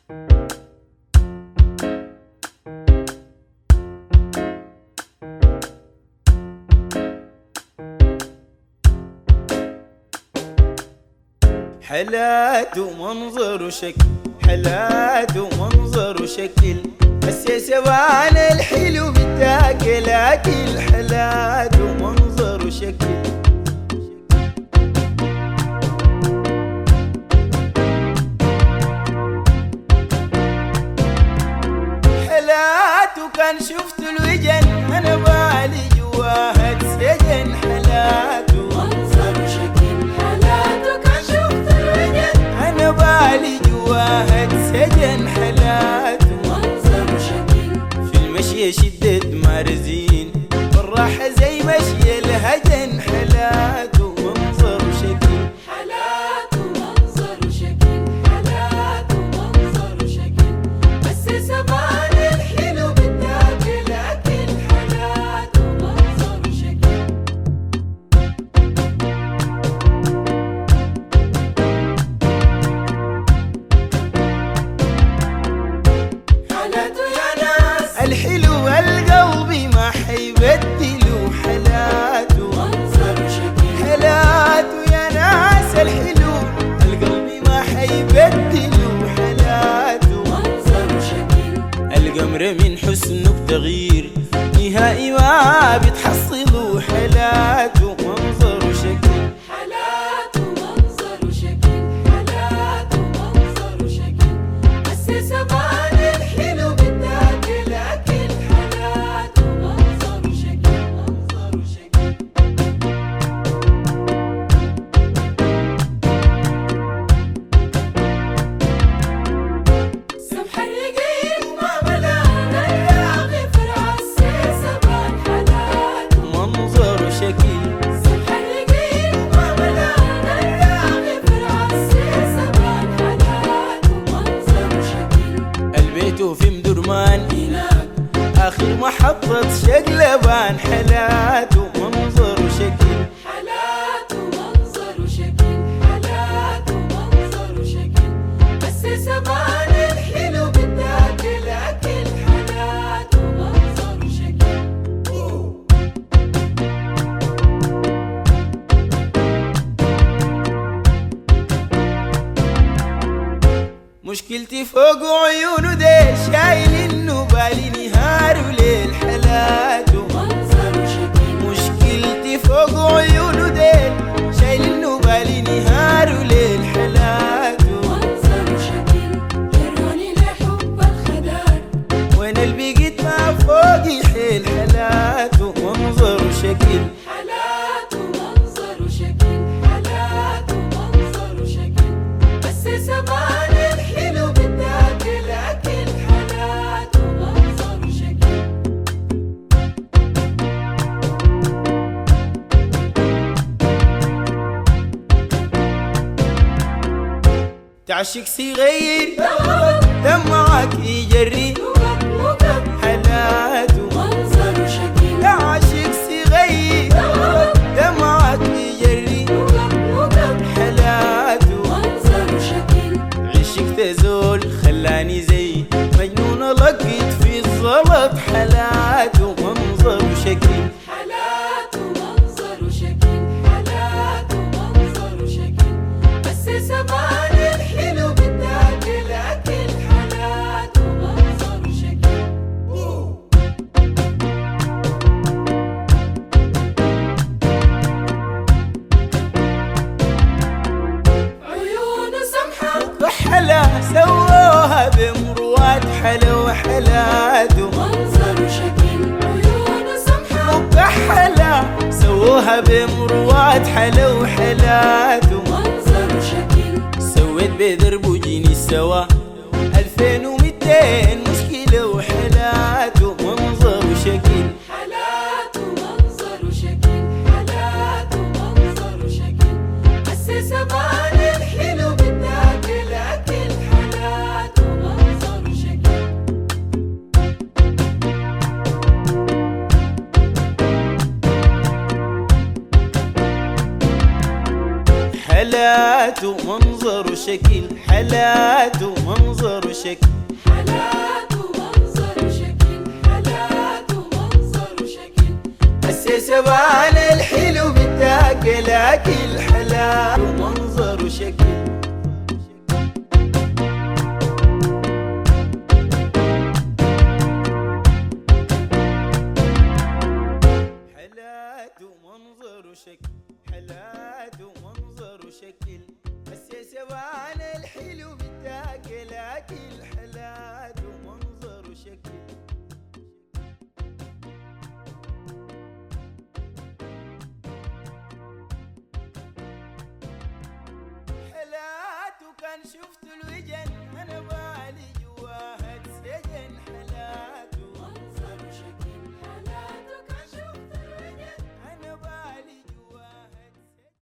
حلات ومنظر وشكل، حلات ومنظر وشكل، بس يا سبان الحلو بتاكل اكل. حلات ومنظر وشكل، حلات وكان شفت الوجن انا بالي جواها اتسجن. حلات منظر وشكل، حلات وكان شفت الوجن انا بالي جواها اتسجن. حلات منظر وشكل، في المشي شدة مارزين والراحة زي مشي الهجن. حلات ومنظر وشكل، حلات ومنظر وشكل، حلات ومنظر وشكل، بس زمان الحلو بتاكل اكل. حلات ومنظر وشكل، حلات يا ناس الحلو القلب ما حيبدلوا. حلات منظر وشكل، حلات يا ناس الحلو القلب ما حيبدلوا. حلات منظر وشكل، القمر من حسنه بتغيير نهائي ما بتحصلوا. حلات ومنظر وشكل، حلات ومنظر وشكل، حلات ومنظر وشكل، بس زمان الحلو بتاكل اكل. حلات ومنظر وشكل، منظر وشكل، سمح الرقيق ما ملانا الراغي فرع السيسبان. حلات منظر وشكل، سمح الرقيق ما ملانا الراغي فرع السيسبان. حلات ومنظر وشكل، البيت في مدرمان هناك آخر محطة شقلبان. حلات ومنظر وشكل، حلات ومنظر وشكل، حلات ومنظر وشكل، بس زمان الحلو بتاكل اكل. حلات ومنظر وشكل، مشكلتي فوق عيونه دي شايل انه بالي نهار وليل. حلات منظر وشكل، مشكلتي فوق عيونه دي شايل انه بالي نهار وليل. حلات منظر وشكل، جروني لحب الخدار. وين البقيت ما فوقي حيل. حلات ومنظر وشكل، حلات ومنظر وشكل، حلات ومنظر وشكل، بس زمان الحلو بتاكل اكل. حلات ومنظر وشكل، تعشق صغير دمعك يجري. وقت حلات منظر وشكل، تعشق صغير دمعك يجري. وقت حلات منظر وشكل، عشقت زول خلاني زي مجنون لقيت في الزلط. حلات ومنظر وشكل، حلات ومنظر وشكل، حلات ومنظر وشكل، بس زمان الحلو بتاكل اكل. حلات ومنظر وشكل، عيون سمحة وحلا سووها بمروات. حلا وحلات منظر وشكل، عيون سمحة وكحلا سووها بمروات. حلا وحلات منظر وشكل، سويت بدربوجيني سوا 2200 مشكلة. وحلات ومنظر وشكل، حلات ومنظر وشكل، حلات ومنظر وشكل، بس زمان الحلو بتاكل اكل. حلات ومنظر وشكل، حلات ومنظر وشكل، حلات ومنظر وشكل. شكل حالات ومنظر وشكل، حالات ومنظر وشكل. السيسبان الحلو بتاكل اكل حلال ومنظر وشكل. حلات ومنظر وشكل، حلات ومنظر وشكل. السيسبان الحلو بتاكل اكل حلات ومنظر وشكل. حلات وكان شفت الوجه